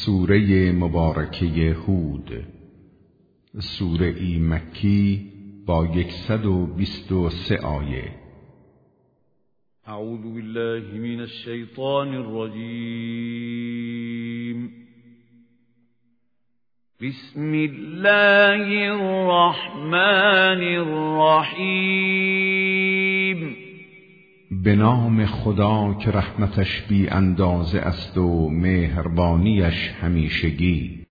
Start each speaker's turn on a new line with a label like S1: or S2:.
S1: سوره مبارکه هود، سوره ای مکی با 123 آیه.
S2: اعوذ بالله من الشیطان الرجیم. بسم الله الرحمن الرحیم.
S1: به نام خدا که رحمتش بی اندازه است و مهربانیش همیشگی.